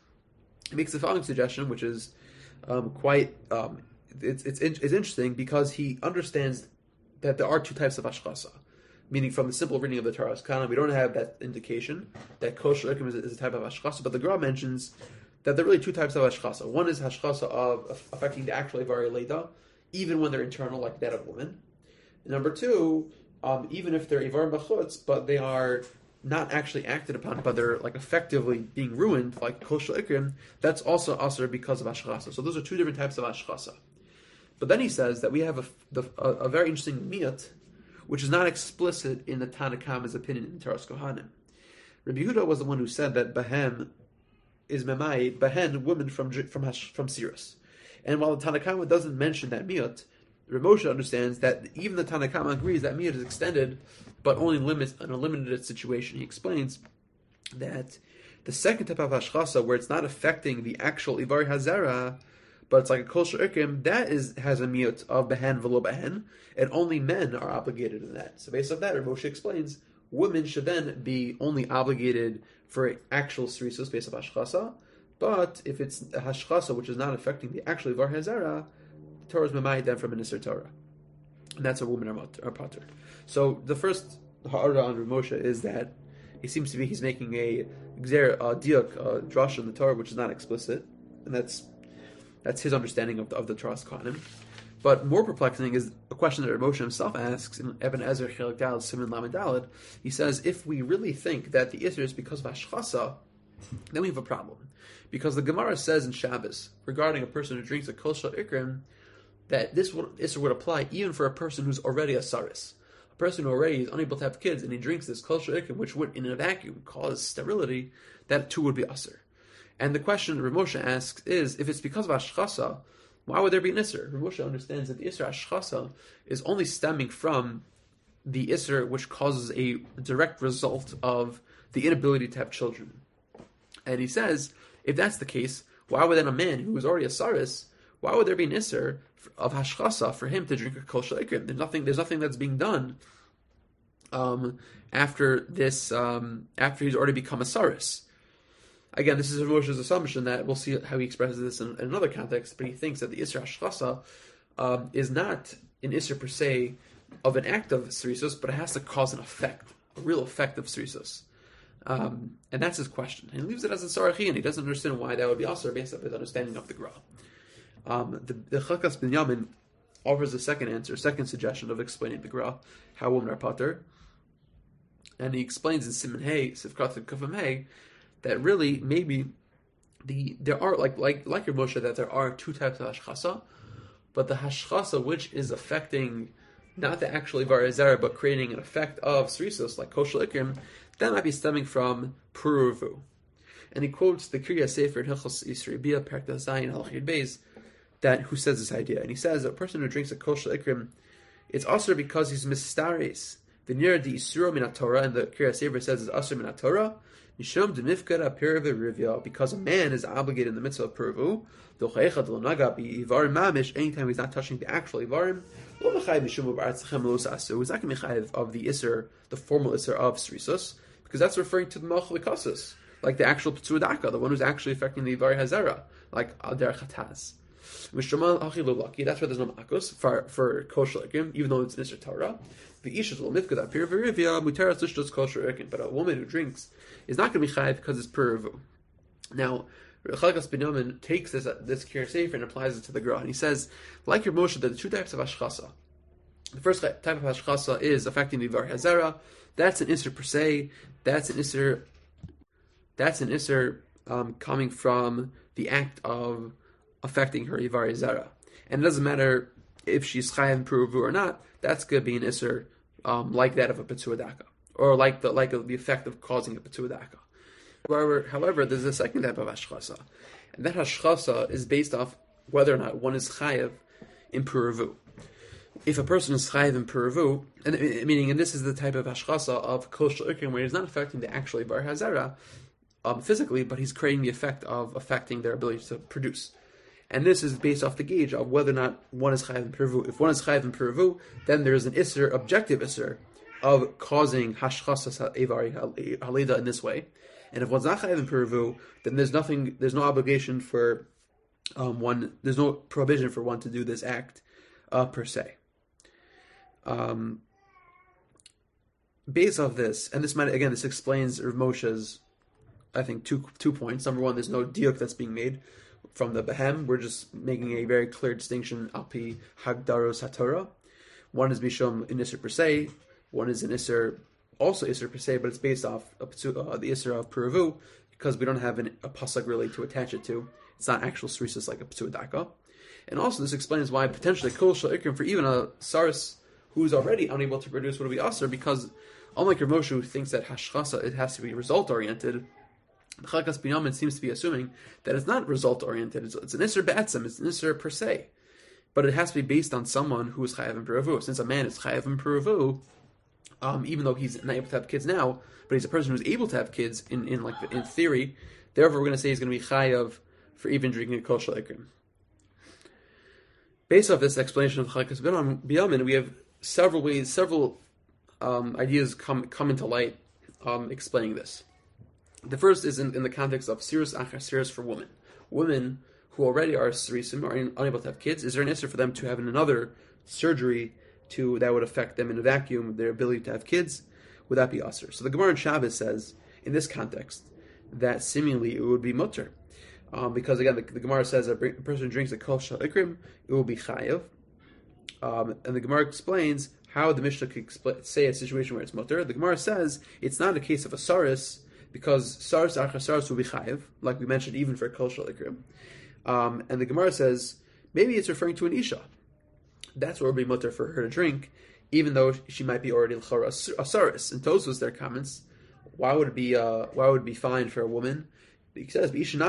He makes the following suggestion, which is um, quite... Um, It's, it's it's interesting because he understands that there are two types of hashchasa, meaning from the simple reading of the Torah's Kanon, we don't have that indication that kol shel ikrim is, is a type of hashchasa, but the Gra mentions that there are really two types of hashchasa. One is hashchasa of affecting the actual ivari leda, even when they're internal, like that of women. And number two, um, even if they're ivar b'chutz, but they are not actually acted upon, but they're like effectively being ruined, like kol shel ikrim, that's also asur because of hashchasa. So those are two different types of hashchasa. But then he says that we have a, the, a, a very interesting miyat, which is not explicit in the Tanakhama's opinion in Taras Kohanim. Rabbi Yehuda was the one who said that Bahem is memai, Bahen, women from from from Sirus. And while the Tanakhama doesn't mention that miyat, Rabbi Moshe understands that even the Tanakhama agrees that miyat is extended, but only limits in a limited situation. He explains that the second type of hashchasa, where it's not affecting the actual ivari hazara, but it's like a kol shel ikrim, that is has a miyut of behen v'lo behen, and only men are obligated in that. So based on that, Rav Moshe explains, women should then be only obligated for actual srisus based on hashchasa, but if it's a hashchasa which is not affecting the actual ivar hazara, the Torah is memayit them from an Isser Torah. And that's a woman or pater. So the first ha'ara on Rav Moshe is that it seems to be he's making a gzer, a diuk, a drasha in the Torah, which is not explicit, and that's That's his understanding of the, of the Taras Kohanim. But more perplexing is a question that Moshe himself asks in Eben Ezer Chelik Daled Siman Lamed Daled. He says, if we really think that the Isser is because of Hashchasa, then we have a problem. Because the Gemara says in Shabbos, regarding a person who drinks a kol shel ikrim, that this would, Isser would apply even for a person who's already a saris. A person who already is unable to have kids, and he drinks this kol shel ikrim, which would, in a vacuum, cause sterility, that too would be Isser. And the question Rav Moshe asks is, if it's because of Hashchasa, why would there be an Isser? Rav Moshe understands that the Isser Hashchasa is only stemming from the Isser which causes a direct result of the inability to have children. And he says, if that's the case, why would then a man who is already a Saris, why would there be an Isser of Hashchasa for him to drink a Kol Shel Ikrim? There's nothing, there's nothing that's being done um, after this, um, after he's already become a Saris. Again, this is Rav Moshe's assumption that we'll see how he expresses this in, in another context, but he thinks that the Isser Hashchasa um, is not an Isser per se of an act of Srisus, but it has to cause an effect, a real effect of Srisus. Um, and that's his question. And he leaves it as a Sarachi, and he doesn't understand why that would be also based on his understanding of the Gra. Um, the the Chakas Binyamin offers a second answer, second suggestion of explaining the Gra, how women are pater. And he explains in Siman Hey, Sivkat Kufam Hey, that really maybe the there are like like like your Moshe that there are two types of hashchasa, but the hashchasa which is affecting not the actual Ivar Hazara, but creating an effect of Srisos, like Koshel Ikrim, that might be stemming from Puruvu. And he quotes the Kriya Sefer in Hilchos Yisri Bia, Perek Zayin Halachid Beis, that who says this idea. And he says that a person who drinks a Koshel Ikrim, it's also because he's mistares. The near the Isura Min Torah, and the Kriya Sefer says it's Asur Min Torah, Mishum Demifkara Pirav Rivya, because a man is obligated in the mitzvah of Puravu, anytime he's not touching the actual Ivarim, he's not going to be chayiv of the Isser, the formal Isser of Srisus, because that's referring to the Malchul Kasus, like the actual P'tzur Daka, the one who's actually affecting the Ivar Hazara, like Al Der Chataz. That's why there's no Makos for, for Koshel Ikrim, even though it's an Isser Torah. The Isha will mifkad apir v'rivya mutaras lishtos kosher Ikrim, but a woman who drinks is not going to be chayiv because it's puravu. Now, Chalkas Ben Yamin takes this this Kier Sefer and applies it to the Gra, and he says, like your Moshe, there are two types of hashchasa. The first type of hashchasa is affecting the Ivar Hazara. That's an Isser per se. That's an Isser. That's an Isser um, coming from the act of affecting her Ivar Hazara, and it doesn't matter if she's chayav and puravu or not. That's going to be an Isser um, like that of a Petzua Daka, or like the like the effect of causing a Petzua Daka. However, however, there's a second type of hashchasa, and that hashchasa is based off whether or not one is chayav in puravu. If a person is chayav in puravu, and meaning, and this is the type of hashchasa of koshel ikrim, where he's not affecting the actual Ivar Hazara um, physically, but he's creating the effect of affecting their ability to produce. And this is based off the gauge of whether or not one is chayav in puravu. If one is chayav in puravu, then there's an isser, objective isser, of causing hashchasa Ivar halida in this way. And if one's not chayav in puravu, then there's nothing, there's no obligation for um, one, there's no prohibition for one to do this act uh, per se. Um, based off this, and this might, again, this explains Rav Moshe's, I think, two two points. Number one, there's no diuk that's being made from the Behem. We're just making a very clear distinction, Alpi Hagdaros HaTorah. One is Mishum in Isser per se, one is an Isser, also Isser per se, but it's based off uh, the Isser of Puravu, because we don't have an, a pasuk really to attach it to. It's not actual Srisus like a P'tzur Daka. And also this explains why potentially Kol Shal Ikrim for even a Saris who's already unable to produce would be Aser, because unlike Rav Moshe who thinks that Hashchasa, it has to be result-oriented, Chalkas Ben Yamin seems to be assuming that it's not result-oriented. It's, it's an Isser Be'etzem, it's an Isser per se. But it has to be based on someone who is Chayav in Puravu. Since a man is Chayav in Puravu, um, even though he's not able to have kids now, but he's a person who's able to have kids in, in like in theory, therefore we're going to say he's going to be Chayav for even drinking a Kol Shal Ikrim. Based off this explanation of Chalkas Ben Yamin, we have several ways, several um, ideas come come into light um, explaining this. The first is in, in the context of Sirus Achar Sirus for women. Women who already are Sirisim, are in, unable to have kids, is there an issue for them to have another surgery to that would affect them in a vacuum, their ability to have kids? Would that be Asr? So the Gemara in Shabbos says, in this context, that seemingly it would be mutter. Um, because again, the, the Gemara says that a person drinks a Kol Shal Ikrim, it will be Chayav. Um, and the Gemara explains how the Mishnah could expl- say a situation where it's mutter. The Gemara says it's not a case of a Saris, because Saris Achar Saris will be Chayav, like we mentioned even for Kol Shal Ikrim. Um, and the Gemara says, maybe it's referring to an Isha. That's what would be mutter for her to drink, even though she might be already L'chara a Saris. And Tosfos, their comments, why would it be uh, why would it be fine for a woman? He says, He says,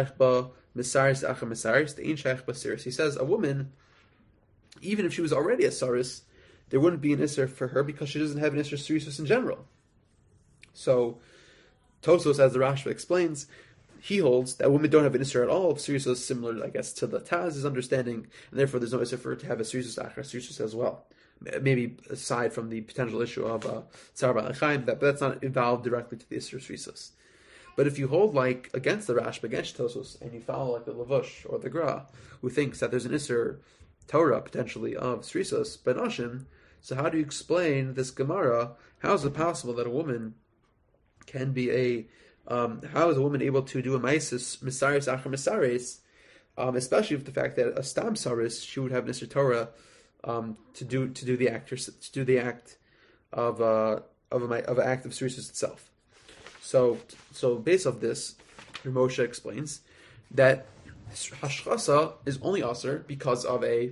a woman, even if she was already a Saris, there wouldn't be an Isser for her because she doesn't have an Isser Sirisus in general. So, Tosfos, as the Rashba explains, he holds that women don't have an Isser at all. Sirisus is similar, I guess, to the Taz's understanding, and therefore there's no Isser for her to have a Sirisus Achar Sirisus as well. Maybe aside from the potential issue of uh, Tzar Ba'al Chaim, that, but that's not involved directly to the Isser Sirisus. But if you hold like against the Rashba, against Tosfos, and you follow like the Lavush or the Gra, who thinks that there's an Isser Torah potentially of Srisos, Ben Ashim, so how do you explain this Gemara? How is it possible that a woman can be a, um, how is a woman able to do a Maisis, Misaris Achar Misaris, um, especially with the fact that a Stam Saris, she would have Nisr Torah um, to do to do the act, to do the act of uh, of a of an act of serious itself. So, so based off this, Moshe explains that hashchasa is only aser because of a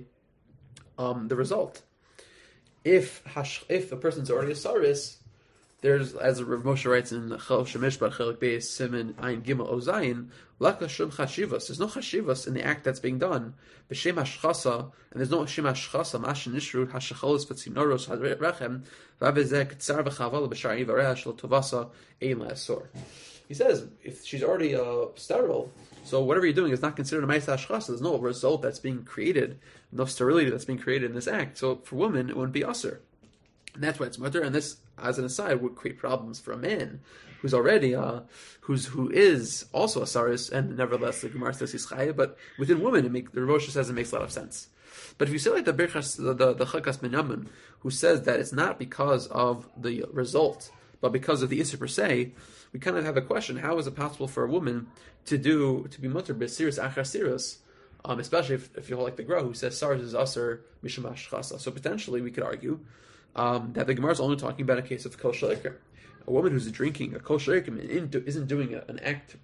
um, the result. If hash, if a person's already a saris, there's, as Rav Moshe writes in Chal Shemishpat Chelik Beis Siman Ayin Gimel Ozayin, Laka Shum Chashivas. There's no chashivas in the act that's being done. B'Shem Hashchasa, and there's no Shem Hashchasa. Mash Nishru Hashacholos V'Tzinoros Hadrechem V'Avezek Tzar V'Chavala B'Shari V'Reah Shel Tovasa Ein LaAsor. He says if she's already uh, sterile, so whatever you're doing is not considered a Ma'aseh Hashchasa. There's no result that's being created, no sterility that's being created in this act. So for women, it wouldn't be aser. And that's why it's mutter. And this, as an aside, would create problems for a man who's already, uh, who's who is also a saris, and nevertheless the Gemara says he's chayav. But within women, it make, the Rosh says it makes a lot of sense. But if you say like the Birchas, the the, the Chakas Binyamin, who says that it's not because of the result, but because of the issur per se, we kind of have a question: how is it possible for a woman to do to be mutter b'siris achar siris? Um, especially if, if you hold like the Gra, who says saris is aser mishum hashchasa. So potentially we could argue Um, that the Gemara is only talking about a case of kol shalikim. A woman who's drinking a kol shalikim and isn't doing a, an act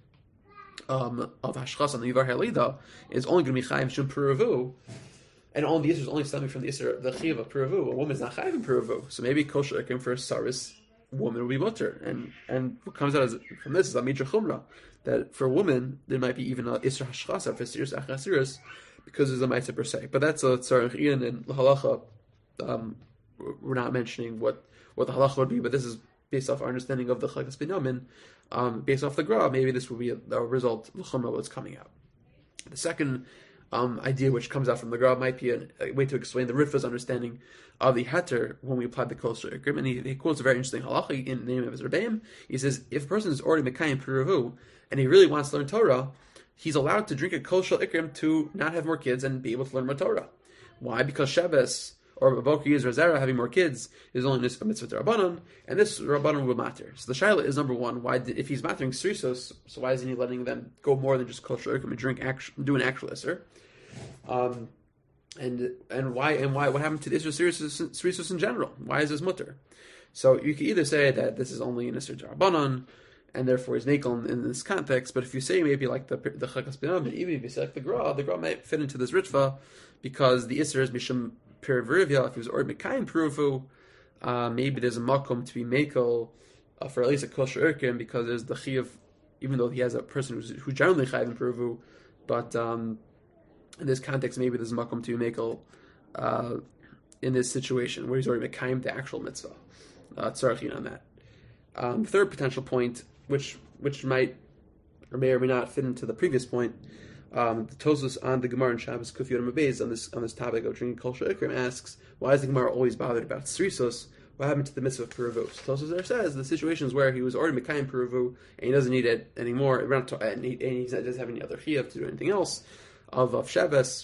um, of hashchas on the yivar halida is only going to be chayiv shum puravu, and all the issue is only stemming from the issue the chiv of puravu. A woman's not chayiv in puravu, so maybe kol shalikim for a saris woman will be mutter. And and what comes out as, from this is a major chumrah that for a woman there might be even a isra hashchasa for siris achasiris because there's a ma'aseh per se. But that's a tzarich ian and lahalacha. Um, We're not mentioning what, what the halacha would be, but this is based off our understanding of the Chagas Binyamin. Um, based off the Gra, maybe this will be a, a result of the Chumrah what's coming out. The second um, idea which comes out from the Gra might be a, a way to explain the Ritva's understanding of the Heter when we applied the Kol Shalikim. And he, he quotes a very interesting halacha in the name of his Rebbeim. He says, if a person is already Mekayim Puravu and he really wants to learn Torah, he's allowed to drink a Kol Shalikim to not have more kids and be able to learn more Torah. Why? Because Shabbos or Boker Yizra Zera having more kids is only a mitzvah Rabbanon, and this Rabbanon will matter. So the shaila is number one: why did, if he's mattering srisos, so why isn't he letting them go more than just kol shalikim and drink act, do an actual isser? Um, and and why and why what happened to the isser srisos in general? Why is this mutter? So you can either say that this is only an isser Rabbanon, and therefore he's nakel in, in this context. But if you say maybe like the the Chakas Binyamin, even if you say like the Gra, the Gra might fit into this ritva because the isser is mishum Perivirivia, if he was already Mekayim Peruvu, uh, maybe there's a makom to be makel uh, for at least a kosher urkim because there's the chiyuv, even though he has a person who's who generally chayiv in Peruvu, but um, in this context, maybe there's a makom to be makel uh, in this situation where he's already Mekayim the actual mitzvah. Uh, tzarachin on that. Um, third potential point, which which might or may or may not fit into the previous point. Um, the Tosfos on the Gemara in Shabbos Kuf Yod Mabez on this on this topic of drinking kol shalikim asks, why is the Gemara always bothered about srisos? What happened to the mitzvah of Peruvu? So Tosfos there says the situation is where he was already Mekayim Peruvu and he doesn't need it anymore, and he, and he doesn't have any other chiyuv to do anything else of, of Shabbos.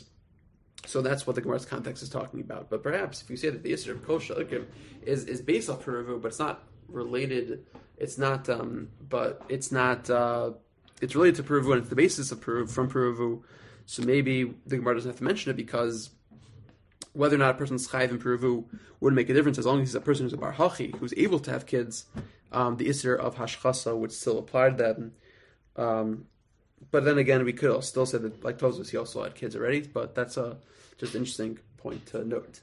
So that's what the Gemara's context is talking about. But perhaps if you say that the issur of kol shalikim is is based off Peruvu, but it's not related, it's not, um, but it's not. Uh, It's related to Peruvu and it's the basis of Peruvu, from Peruvu. So maybe the Gemara doesn't have to mention it because whether or not a person's chayiv in Peruvu wouldn't make a difference as long as he's a person who's a bar hachi, who's able to have kids. Um, the issur of hashchasa would still apply to them. Um, but then again, we could still say that, like Tosfos, he also had kids already. But that's a just interesting point to note.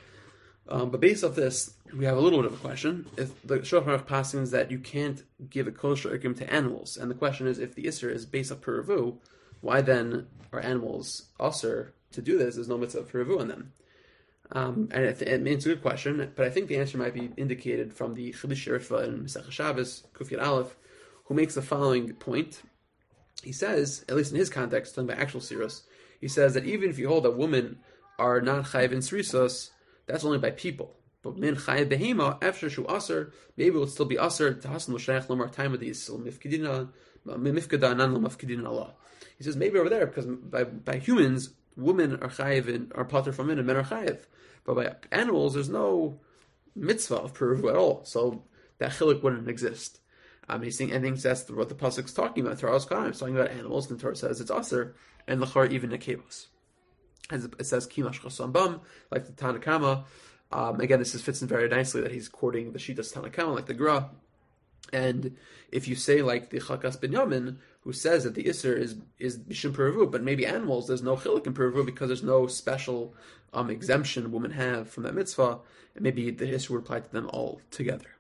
Um, but based off this, we have a little bit of a question. If the Shulchan Aruch passes that you can't give a kol shalikim to animals, and the question is, if the issur is based on Peruvu, why then are animals aser to do this? There's no mitzvah of Peruvu on them. Um, and it, it, it's a good question, but I think the answer might be indicated from the Chiddush Ritva in Masechah Shabbos, Kuf Yud Aleph, who makes the following point. He says, at least in his context, talking about actual siros, he says that even if you hold that women are not chayiv in srisos, that's only by people. But min chayiv behema, after shu aser, maybe it would still be aser to hasan l'shayach lomar time of these mifkidina mifkada nan l'mafkidina Allah. He says maybe over there because by by humans, women are chayiv and are pater from men, and men are chayiv. But by animals, there's no mitzvah of Peruvu at all, so that chiluk wouldn't exist. Um, he's saying, and thinks that's what the pasuk's talking about. Torah's Kana, it's talking about animals, and the Torah says it's aser, and l'char even nekevos. As it says, kimash chasam bam, like the Tanakama, Um, again, this is, fits in very nicely that he's quoting the Shitas Tanakama, like the Gra. And if you say like the Chakas Binyamin, who says that the Isser is is Mishum Peravu, but maybe animals, there's no Chilik in Peravu because there's no special um, exemption women have from that mitzvah, and maybe the Isser would apply to them all together.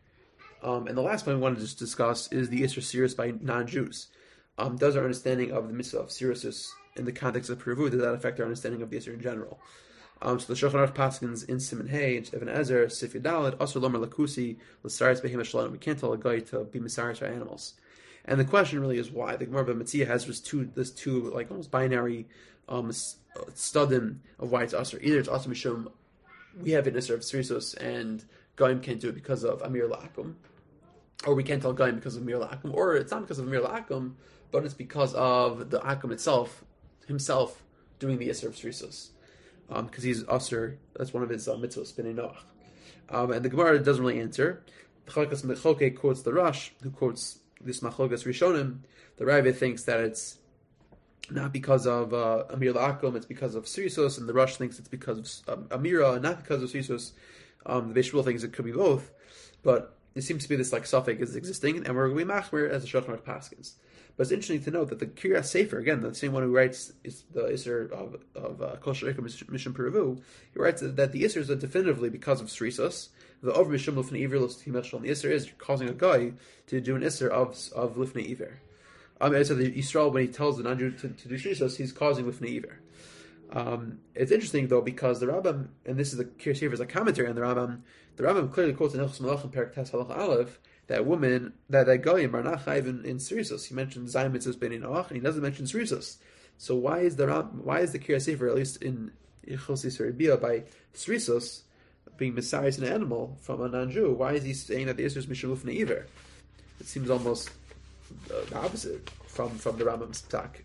Um, and the last point we wanted to just discuss is the Isser Sirus by non-Jews. Um, does our understanding of the mitzvah of Sirus in the context of Peravu, does that affect our understanding of the Isser in general? Um, so the Shulchan Aruch Paskins in Siman Hey, Even Ezer, Sif Yudalad, Asur Lomer Lakusi, L'Saris Behema Shalom. We can't tell a guy to be Misaris our animals. And the question really is why. The Gemara B'Metzia has this two, this two like almost binary um, studim of why it's Asur. Either it's Asur Mishum, we have an Isser of Srisos, and Goyim can't do it because of Amir La'akum, or we can't tell Goyim because of Amir La'akum, or it's not because of Amir La'akum, but it's because of the Akum itself, himself, doing the Isser of Srisos. Because um, he's Asur, that's one of his uh, mitzvahs, B'nai Noach. Um, and the Gemara doesn't really answer. The Chalakas Mechoke quotes the Rosh, who quotes this Machlokas Rishonim. The Rabbi thinks that it's not because of uh, Amir La'akum, it's because of Sirisos, and the Rosh thinks it's because of um, Amira, not because of Sirisos. Um, the Beis Shmuel thinks it could be both, but it seems to be this like suffix is existing, and we're going to be machmir as the Shulchan Aruch Paskins. But it's interesting to note that the Kiryas Sefer, again, the same one who writes is the Isser of of Kol Sharikum Mishum Peravu, he writes that the Isser is definitively because of Srisos. The Over Mishum Lifnei Iver Los Timechshon. The Isser is causing a guy to do an Isser of of Lifnei Iver. Um, so the Yisrael, when he tells the non-Jew to, to do Srisos, he's causing Lifnei Iver. Um, it's interesting though because the Rambam, and this is the Kiryas Sefer, is a commentary on the Rambam. The Rambam clearly quotes in Hilchos Malachim Perek Tes Halacha Aleph that women, that that goyim are not chayiv in, in Srisos. He mentions Zayin Mitzvahs B'nai Noach, and he doesn't mention Srisos. So why is the why is the Kiryas Sefer, at least in Ilchos Yisrael Bia, by Srisos being Messiahs an animal from a non-Jew? Why is he saying that the Isser is Mishum Lifnei Iver? It seems almost uh, the opposite from from the Rambam's Psak.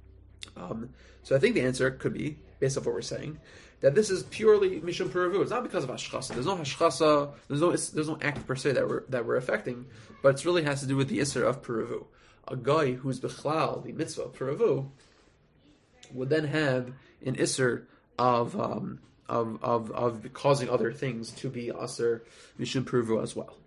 Um, so I think the answer could be, based off what we're saying, that this is purely Mishum Peravu. It's not because of Hashchasa. There's no Hashchasa, there's no there's no act per se that we're that we're affecting, but it really has to do with the Isser of Peravu. A guy who's Bechlal, the mitzvah of Peravu, would then have an Isser of um, of, of of causing other things to be Asr Mishum Peravu as well.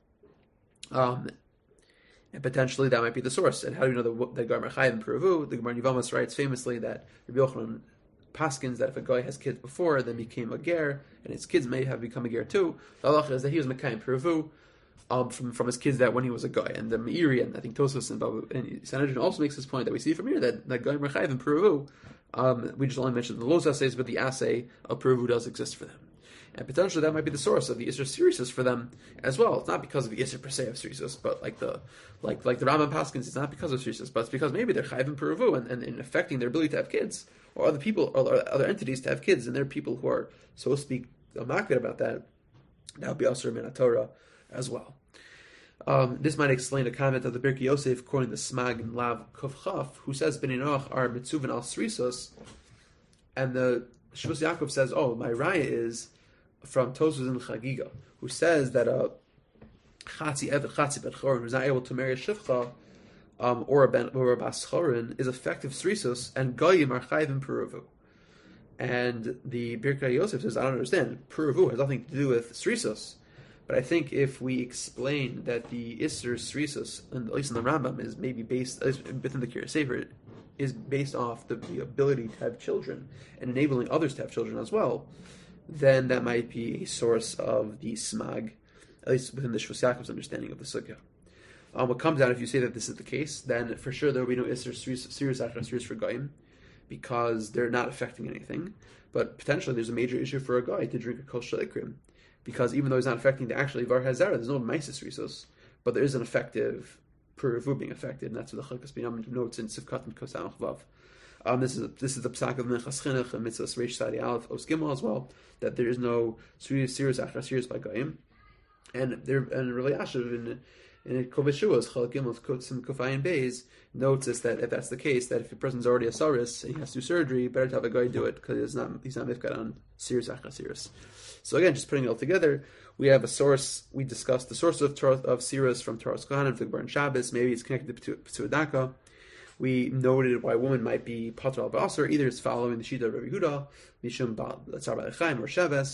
Um, and potentially that might be the source. And how do you know that the Gemara Chayim Peravu? The Gemara Yevamos writes famously that Rabbi Yochanan paskins that if a guy has kids before, then became a ger, and his kids may have become a ger too. The halacha is that he was Mekayim Peravu um, from from his kids that when he was a guy. And the Meiri, and I think Tosfos and, and Sanhedrin also makes this point that we see from here that that guy Merchayim and Peravu. Um, we just only mentioned the Los essays, but the assay of Peravu does exist for them. And potentially that might be the source of the Isser Sirius for them as well. It's not because of the Isser per se of Sirius, but like the like like the Rambam Paskins, it's not because of Sirius, but it's because maybe they're Chayv and Peravu and, and, and affecting their ability to have kids, or other people, or other entities to have kids, and there are people who are, so to speak, makbid about that. That would be Asur Min HaTorah as well. Um, this might explain a comment of the Birkei Yosef quoting the Smag and Lav Kuf Chaf, who says B'nai Noach are Mitzuvin al Srisos, and the Shvus Yaakov says, oh, my raya is from Tosfos and Chagiga, who says that a Chatzi Evet Chatzi Bet Chorin who's not able to marry a Shivcha um, or a ben, or a Bas Chorin is effective Srisos, and Goyim are Chayv in Peravu. And the Birkei Yosef says, I don't understand. Peravu has nothing to do with Srisos. But I think if we explain that the Isser Srisos, at least in the Rambam, is maybe based, within the Kiryas Sefer, is based off the, the ability to have children and enabling others to have children as well, then that might be a source of the Smag, at least within the Shvus Yaakov's understanding of the Sugya. Um, what comes out, if you say that this is the case, then for sure there will be no Isser Sirius Achar Sirius for Goyim, because they're not affecting anything. But potentially there's a major issue for a guy to drink a Kol Shalikrim, because even though he's not affecting the actual Ivar Hazara, there's no Maisis Risos, but there is an effective Peravu being affected, and that's what the Chalkas Binyamin notes in Sivkat and Kosamach Vav. Um, this is a, this is the Psak of Minchas Chinuch and Mitzvahs Reish Sadi Aleph Os Gimel as well, that there is no Sirius Achar Sirius by Goyim, and there and really Ashav in in Koveshuas Chal Gimel Kutzim Kufayin Beis notes is that if that's the case, that if a person's already a Saris and he has to do surgery, better to have a guy do it because he's not he's not mifkad on Sirius Achar Sirius. So again, just putting it all together, we have a source. We discussed the source of Torah, of Sirius from Toras Kohanim, Vigbar and Shabbos. Maybe it's connected to Psuadaka. We noted why a woman might be Pater al Ba'asar. Either it's following the Shita of Rabbi Yehuda, Mishum Ba'al Tzar Ba'al Chaim or Shabbos,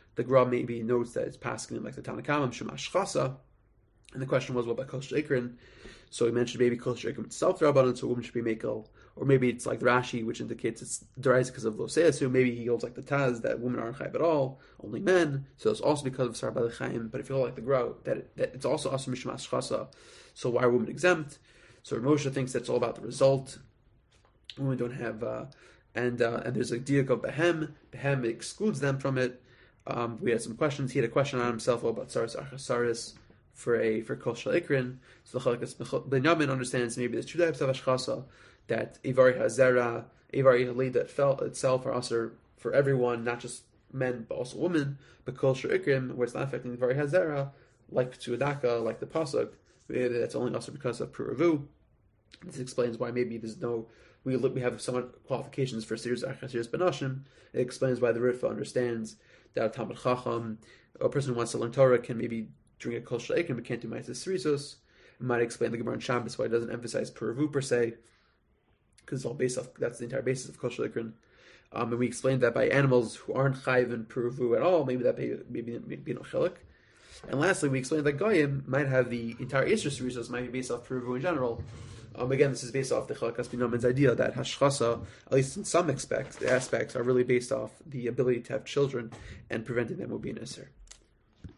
the Gra maybe notes that it's passing like the Tanakamam Shemash Chasa, and the question was, what about Kol Sheikrin? So he mentioned maybe Kol Sheikrin itself, Rabbanan, so a woman should be Mekel, or maybe it's like Rashi, which indicates it's derives because of Losea, so maybe he holds like the Taz, that women aren't Chayv at all, only men, so it's also because of Sar Balechayim, but if you hold like the Gra, that, it, that it's also Asur Mishmash Chasa, so why are women exempt? So Moshe thinks that's all about the result. Women don't have, uh, and uh, and there's a diak of Behem, Behem excludes them from it. Um, we had some questions. He had a question on himself about Saris Achasaris for a for Kol Shalikrin. So the Chalakas Benyamin understands maybe there's two types of Ashchasa, that Ivari Hazera, Ivari Halid that felt itself are also for everyone, not just men but also women. But Kol Shalikrin, where it's not affecting Ivari Hazera, like Tuadaka, like the Pasuk, that's only also because of Puravu. This explains why maybe there's no. We look, we have some qualifications for Sirius Achasiris Benashim. It explains why the Ritva understands that a Talmud Chacham, a person who wants to learn Torah, can maybe drink a Kol Shleikin but can't do Ma'ases Srisos. It might explain the Gemara in Shabbos why it doesn't emphasize Puravu per se, because it's all based off. That's the entire basis of Kol Shleikin. Um, and we explained that by animals who aren't Chayv and Puravu at all, maybe that may maybe be no Chilik. And lastly, we explained that Goyim might have the entire Isra Srisos might be based off Puravu in general. Um, again, this is based off the Chalakas Binomen's idea that Hashchasa, at least in some aspects, the aspects are really based off the ability to have children and preventing them will be an Isser.